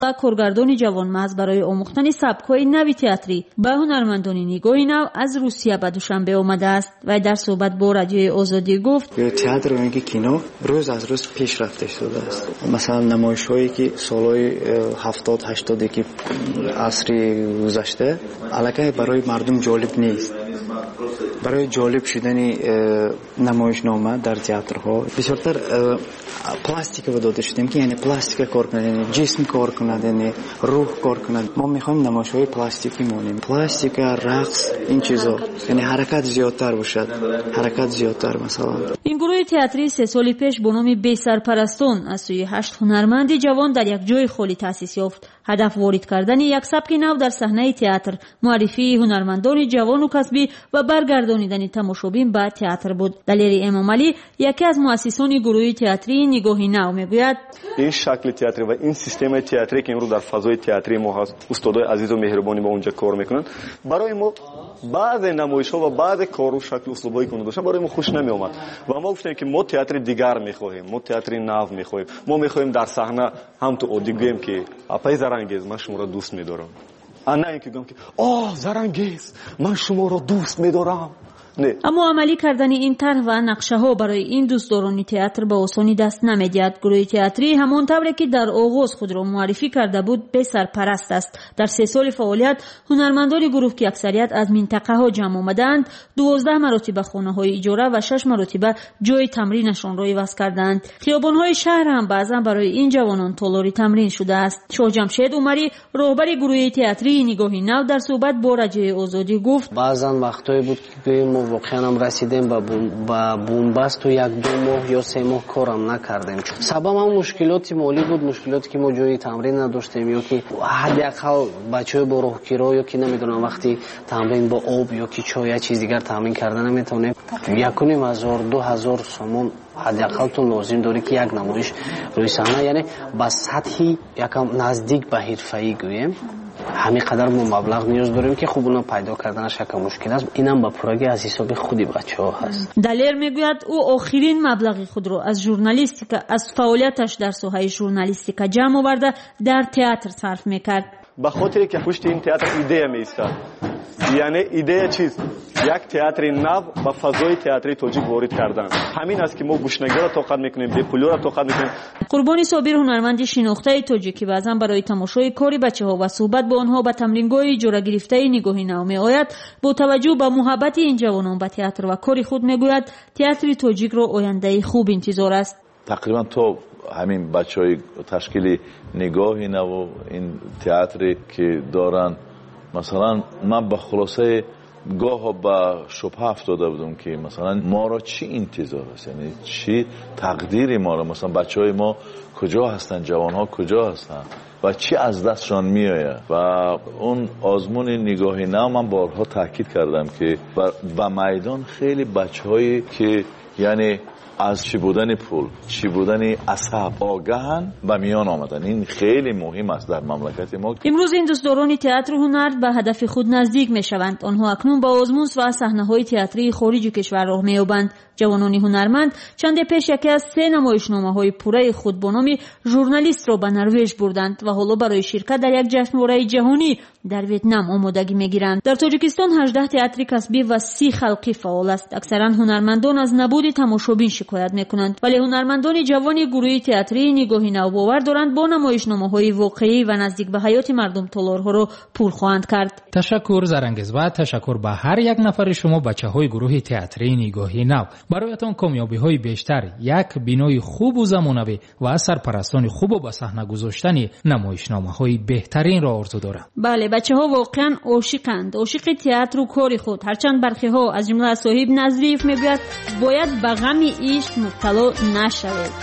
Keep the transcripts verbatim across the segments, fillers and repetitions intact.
کارگردان جوان محض برای آموختن سبک‌های نوی تئاتری به هنرمندان نگاهی نو از روسیه به دوشنبه آمده است و در صحبت با رادیوی آزادی گفت تئاتر و اینکه کینو روز از روز پیشرفته شده است. مثلا نمایش‌هایی که سالهای هفتاد هشتاد که عصر گذشته الکی برای مردم جالب نیست. برای جالب شدن نمایشنامه در تئاترها بسیارتر پلاستیک رو داده شدیم که یعنی پلاستیک کار کنه، جسم کار کنه، روح کار کنه. ما میخوایم نمایش‌های پلاستیکی مونیم. پلاستیک، رقص، این چیزا یعنی حرکت زیادتر باشد. حرکت زیادتر مثلا. این گروه تئاتری سه سال پیش با نام بی سرپرستان از سوی هشت هنرمند جوان در یک جای خالی تأسیس یافت. هدف وارد کردن یک سبک نو در صحنه تئاتر، معرفی هنرمندان جوان و کسبی و برگردانیدن تماشابین به تئاتر بود. دلیری امام علی یکی از مؤسسان گروه تئاتری نگاهی نو میگوید این شکل تئاتری و این سیستم تئاتری که امروز در فضای تئاتری ما هست، استادای عزیز و مهربانی با اونجا کار میکنن، برای ما بعض نمایش‌ها و بعض کارو شکل اسلوبایی که داشتن برای ما خوش نمی اومد و ما گفتیم که ما تئاتر دیگر میخواهیم، ما تئاتر نو میخواهیم، ما میخواهیم در صحنه هم تو اودیگیم که اپای زرنگیز من شما را دوست می‌دارم، نه اینکه گفتم که آه زرنگیز من شما را دوست می‌دارم. نه. اما عملی کردن این طرح و نقشه ها برای این دوستداران تئاتر به آسانی دست نمیدهد. گروه تئاتری همان طوری که در آغاز خود را معرفی کرده بود به سرپرست است. در سه سال فعالیت هنرمندان گروه که اکثریت از منطقه ها جمع آمدند دوازده مراتب خانه های اجاره و شش مراتب جای تمرینشان را عوض کردند. خیابان های شهر هم بعضا برای این جوانان تالاری تمرین شده است. شاه جمشید عمری رهبر گروه تئاتری نگاهی نو در صحبت با رادیوی آزادی گفت بعضا وقتایی بود که واقعا هم رسیدیم با بنبست و یک دو ماه یا سه ماه کارم نکردیم. سبب هم مشکلات مالی بود، مشکلاتی که ما جای تمرین نداشتیم یا که حداقل بچه‌ها با راهگیرا یا که نمیدونم وقتی تمرین با آب یا که چای یا چیز دیگر تمرین کردن نمیتونه یک و نیم هزار دو هزار سومون حداقل تو لازم داری که یک نمایش روی صحنه یعنی با سطحی یکم نزدیک به حرفه‌ای گویم همین قدر ما مبلغ نیاز داریم که خوب اونا پیدا کردنش یک مشکل است. اینم با پروژه از حساب خودی بچه‌ها هست. دلیر میگوید او آخرین مبلغ خود را از ژورنالیستیک از فعالیتش در ساحه ژورنالیستیک جمع آورده در تئاتر صرف میکرد. به خاطر که پشت این تئاتر ایده میایستاد، یعنی ایده چیز یک تئاتر نو با فضای تئاتری تاجیک وارد کردن. همین است که ما گوشنگی را طاقت میکنیم، به پولو را طاقت میکنیم. قربانی صابر هنرمند شناخته تاجیکی بعضا برای تماشای کاری بچه‌ها و صحبت با آنها به تمرینگاه اجاره گرفته نگاهی نو میآید. با توجه به محبت این جوانان به تئاتر و کاری خود میگوید تئاتر تاجیک را آینده خوب انتظار است. تقریبا تو همین بچهای تشکیل نگاهی نو این تئاتری که دارن مثلا من به خلاصه گاه با شبه افتاده بودم که مثلا ما را چی انتظار است، یعنی چی تقدیر ما را، مثلا بچه های ما کجا هستن، جوان ها کجا هستن و چی از دستشان می آید. و اون آزمون نگاهی نو من بارها تاکید کردم که و میدان خیلی بچه هایی که یعنی از چی بودن پول، چی بودن عصب آگاهن و میان آمدن. این خیلی مهم است در مملکت ما. امروز این دوستداران تئاتر هنر به هدف خود نزدیک می شوند. آنها اکنون با آزمون و صحنه‌های تئاتری خارج کشور راه می‌یابند. جوانان هنرمند چند پیش یکی از سه نمایشنامه‌های پوره خود با نام ژورنالیست را به نروژ بردند و حالا برای شرکت در یک جشنواره جهانی در ویتنام آمادگی می‌گیرند. در تاجیکستان هجده تئاتر کسبی و سی خلقی فعال است. اکثرا هنرمندان از نبود تماشابین شکایت می‌کنند، ولی هنرمندان جوان گروه تئاتری نگاهی نو باور دارند با نمایشنامه‌های واقعی و نزدیک به حیات مردم تالارها را پر خواهند کرد. تشکر زرنگز و تشکر به هر یک نفر شما بچه‌های گروه تئاتری نگاهی نو. برایتان کامیابی‌های بیشتر، یک بینای خوب و زمانه‌ای و سرپرستان خوب و به صحنه گذاشتن نمایشنامه‌های بهترین را آرزو دارم. بله، بچه‌ها واقعاً عاشقند، عاشق تئاتر و کار خود. هرچند برخی‌ها از جمله صاحب نظریف میگوید باید به غم عشق مبتلا نشوید.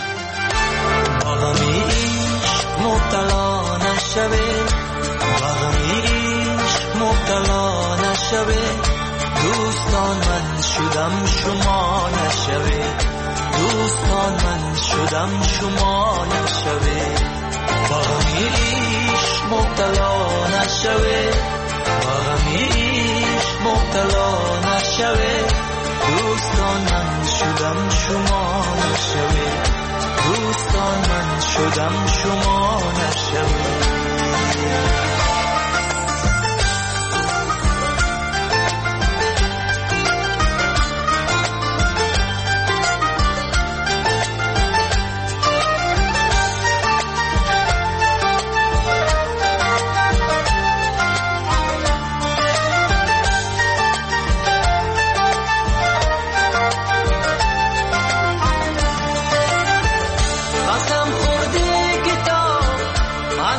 به غم عشق مبتلا نشوید، به غم عشق مبتلا نشوید. دوستان من شدم شما نشوید، دوستان من شدم شما نشوید. به غم عشق مبتلا نشوید، به غم عشق مبتلا نشوید. دوستان من شدم شما نشوید، دوستان من شدم شما نشوید.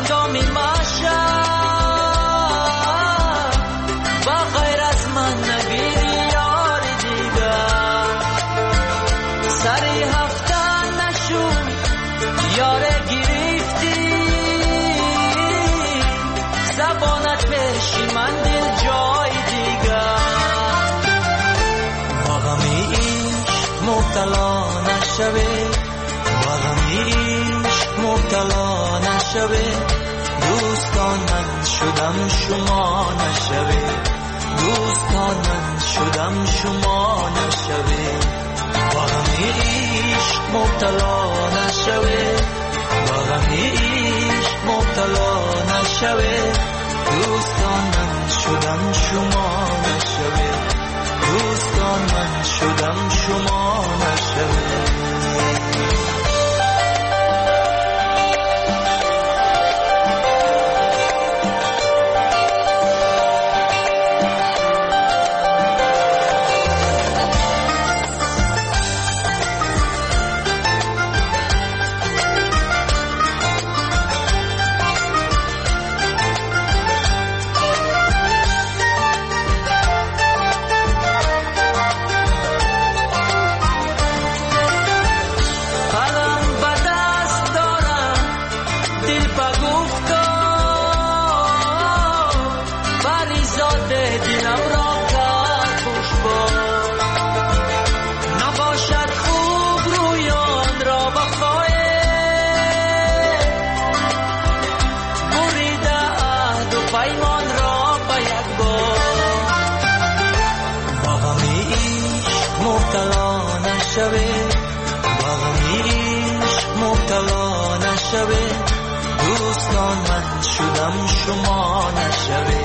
هنگامی ماشا با غیر از من نگیری یار دیگر سری هفته نشون یاره گرفتی زبانت بشی من دل جای دیگر با غمی عشق مبتلا نشوی با غمی عشق مبتلا نشوی دوستان من شدم شما نشوی دوستان من شدم شما نشوی با غمی عشق مبتلا نشوی با غمی عشق مبتلا نشوی دوستان من شدم شما نشوی دوستان من شدم شما نشوی دوستان من شدم شما نشوی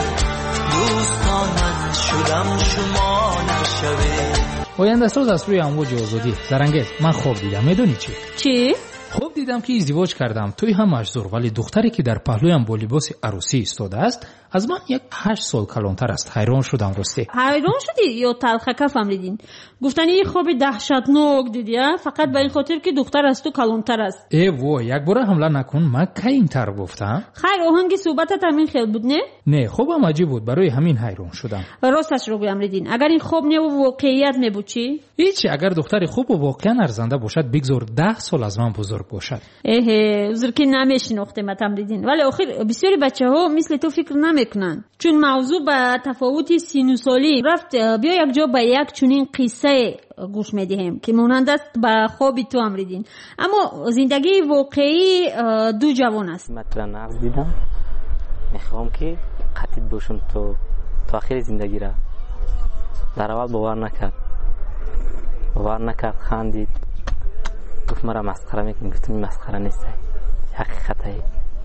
دوستان من شدم شما نشوی آینده ساز از روی امواج آزادی زرنگیز من خواب دیدم میدونی چی؟ چی؟ خواب دیدم که ازدواج کردم توی هم مجزور ولی دختری که در پهلویم با لباس عروسی ایستاده است از من یک هشت سال کلانتر است. حیران شدم راستی. حیران شدی یا تلخکه فهمیدین؟ گفتن این خواب دهشتناک دیدی فقط به این خاطر که دختر از تو کلانتر است. ای وای یک بار حمله نکن من کی اینطور گفتم؟ خیر آهنگ صحبتت همین خیلی بود نه؟ نه خوابم عجیب بود برای همین حیران شدم. راستش رو بگم ریدین اگر این خواب نه و واقعیت نبود چی؟ هیچی اگر دختر خوب و واقعا ارزنده باشد بگذار ده سال از من بزرگ باشد. اه عذر که نمیشناختم تمریدین ولی آخر بسیاری بچه‌ها مثل تو فکر نمیکنن چون موضوع به تفاوت سینوسالی رفت بیا یک جا به یک چنین قصه گوش میدیم که مانند است به خواب تو امریدین اما زندگی واقعی دو جوان است. مثلا نقص دیدم میخوام که قطعیت باشم تو تا آخر زندگی را در اول باور نکرد باور نکرد خندید گفت مرا مسخره میکنی گفتم مسخره نیست حقیقته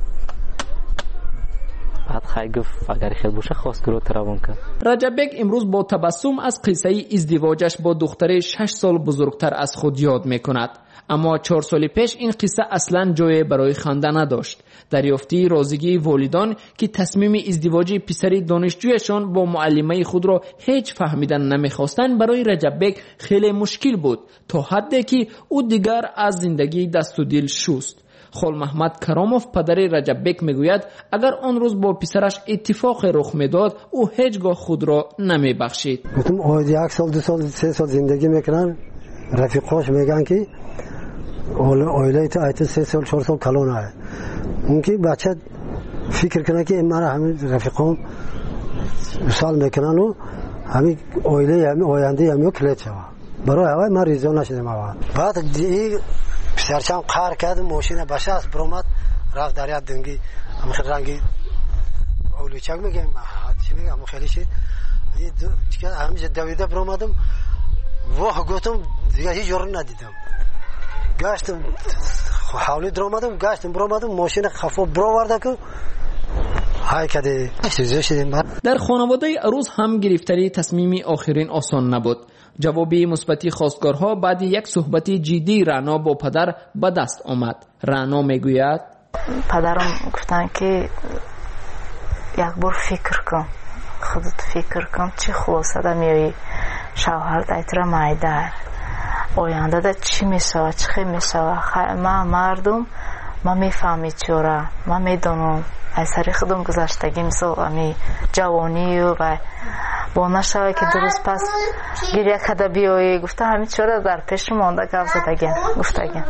بعد خیلی گفت اگر خیلی باشه خواست گروه تراون کرد. رجب بیگ امروز با تبسم از قصه ازدواجش با دختر شش سال بزرگتر از خود یاد میکند اما چهار سال پیش این قصه اصلا جای برای خنده نداشت. دریافتی رازیگی والدان که تصمیم ازدواج پسر دانشجویشان با معلمه خود را هیچ فهمیدن نمیخواستند برای رجب بیگ خیلی مشکل بود تا حدی که او دیگر از زندگی دست و دل شست. خال محمد کراموف پدر رجب بیگ میگوید اگر آن روز با پسرش اتفاق رخ میداد او هیچگاه خود را نمیبخشید. گفتم آید یک سال دو سال سه سال زندگی میکنن رفیقاش میگن که اویله تو ایت سه سال چهار سال کلون आहे اون که بچه فکر کنه که مرا همین رفیقام سال میکنن و همین اویله همین آینده همین کلیت شوا برای هوای من ریزا نشدم اول بعد دی پسرچم قهر کرد ماشین بشاس برامد رفت دریا دنگی هم خیلی رنگی اولیچک میگم چی میگم خیلی شد چیکار همیشه دویده برامدم واه گفتم دیگه هیچ جور ندیدم گشتم حوالی درآمدم گشتم برآمدم ماشین خفا برآورده که های کده در خانواده عروس هم گرفتاری تصمیم آخرین آسان نبود. جوابی مثبتی خواستگارها بعد یک صحبت جدی رعنا با پدر به دست آمد. رعنا میگوید پدرم گفتن که یک بار فکر کن خودت فکر کن چی خلاصه میایی شوهرت ایتر مایدار آینده ده چی میشود چی میشود ما مردم ما میفهمید چرا ما میدونم از سری خودم گذشتگی مثل امی جوانی و با نشوه که درست پس گریه کده بیایی گفته همین چرا در پیش مانده گفت زدگی گفتگی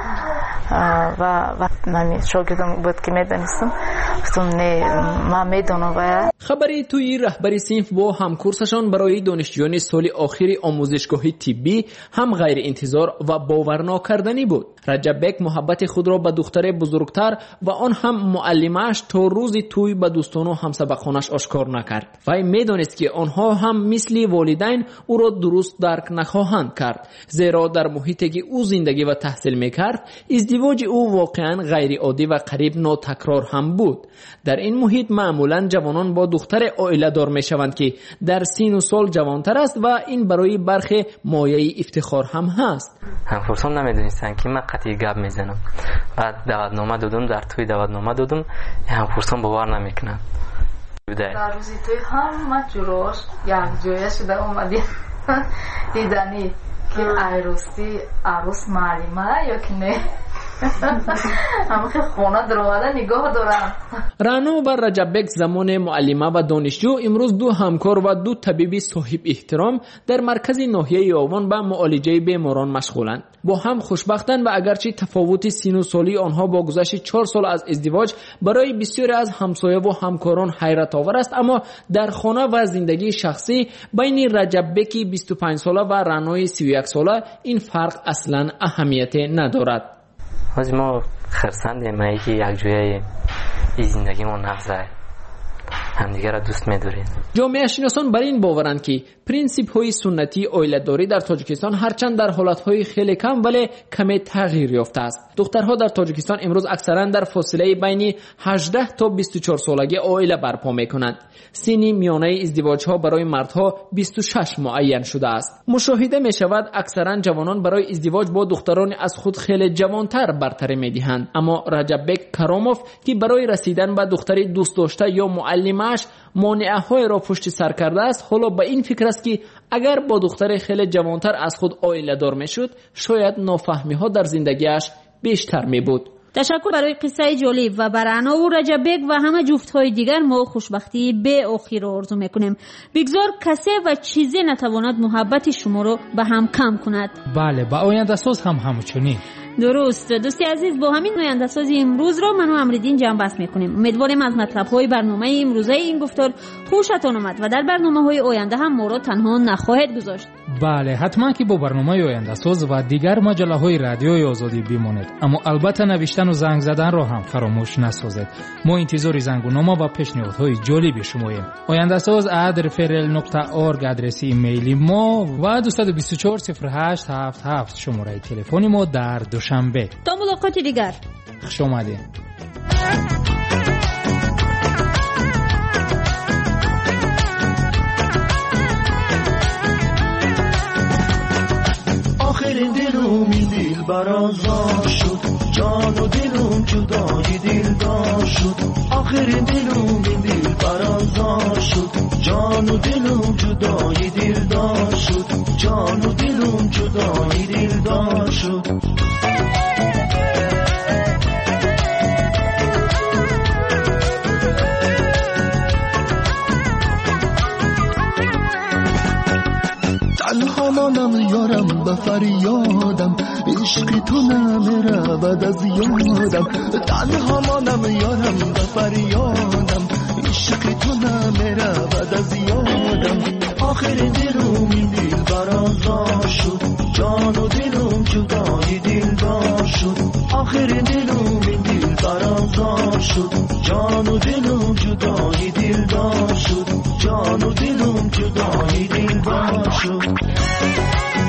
و و من شاگردم بود که میدونستم گفتم نه ما میدونم و خبری توی رهبری صنف با همکورسشان برای دانشجویان سال آخری آموزشگاه طبی هم غیر انتظار و باور نکردنی بود. رجب بک محبت خود را به دختر بزرگتر و آن هم معلمش تا روز توی به دوستان و همسبقانش آشکار نکرد. وی میدانست که آنها هم مثل والدین او را درست درک نخواهند کرد، زیرا در محیطی که او زندگی و تحصیل میکرد ازدواج او واقعا غیر عادی و قریب ناتکرار هم بود. در این محیط معمولا جوانان با دختر عائله دار میشوند که در سن و سال جوانتر است و این برای برخی مایه افتخار هم هست. همکورسان نمیدونستن که من قطعی گپ میزنم. بعد دعوتنامه دادم، در توی دعوتنامه دادم، همکورسان باور نمیکنن. در روزی توی هم ما جلوش یک جایه شده اومدیم دیدنی که عروسی عروس معلمه یا که نه همه که خونه در اومده نگاه دارم. رانا و رجب بک زمان معلمه و دانشجو امروز دو همکار و دو طبیب صاحب احترام در مرکز ناحیه یاوان به معالجه بیماران مشغولند. با هم خوشبختند و اگرچه تفاوت سن و سالی آنها با گذشت چهار سال از ازدواج برای بسیاری از همسایه و همکاران حیرت آور است، اما در خانه و زندگی شخصی بین رجب بک بیست و پنج ساله و رانای سی و یک ساله این فرق اصلا اهمیت ندارد. از ما خرسندیم ما یکی یک جویه این زندگی ما نفذه همدیگه را دوست می‌داریم. جامعه شناسان بر این باورند که پرینسیپ های سنتی عائله‌داری در تاجیکستان هرچند در حالت‌های خیلی کم ولی کمی تغییر یافته است. دخترها در تاجیکستان امروز اکثرا در فاصله بین هجده تا بیست و چهار سالگی عائله برپا می‌کنند. سن میانه ازدواج‌ها برای مردها بیست و شش معین شده است. مشاهده می‌شود اکثرا جوانان برای ازدواج با دختران از خود خیلی جوانتر برتری می‌دهند. اما رجب بک کراموف که برای رسیدن به دختری دوست داشته یا معلمش مانعه‌های را پشت سر کرده است، حالا به این فکر است که اگر با دختر خیلی جوانتر از خود عائله دار میشد شاید نافهمی‌ها در زندگیش بیشتر می بود. تشکر برای قصه جالب و بر رانا و رجب بک و همه جفت‌های دیگر ما خوشبختی به آخر را آرزو میکنیم. بگذار کسی و چیزی نتواند محبت شما را به هم کم کند. بله، با آینده ساز هم همچنین. درست. دوستی عزیز، با همین آینده سازی امروز را من و امردین جمع بست میکنیم. امیدواریم از مطلب‌های برنامه امروزه این گفتار خوشتان آمد و در برنامه‌های آینده هم ما را تنها نخواهید گذاشت. بله، حتما که با برنامه آینده ساز و دیگر مجله‌های رادیوی آزادی بمانید، اما البته نوشتن و زنگ زدن را هم فراموش نسازید. ما انتظار زنگنامه و پیشنهادهای جالب شماییم. آینده ساز ات رفرل نقطه اورگ آدرس ایمیلی ما و دو دو چهار صفر هشت هفت هفت شماره تلفن ما در دوشنبه. تا ملاقات دیگر. خوش آمدید. آخرین دلوم این دل برازار شد، جان و دلوم جدای دلدار شد. آخرین دلوم این دل برازار شد، جان و دلوم جدای دلدار شد. جان و دلوم جدای دلدار شد. تنها مانم یارم به فریادم، عشق تو نمیره بعد از یادم. تنها مانم یارم به فریادم، عشق تو نمیره بعد از یادم. آخر دلوم این دل برازار شد، جان و دلوم جدای دلدار شد. آخر دلوم این دل برازار شد، جان و دلوم جدای دلدار شد. جان و دلوم جدای دلدار شد.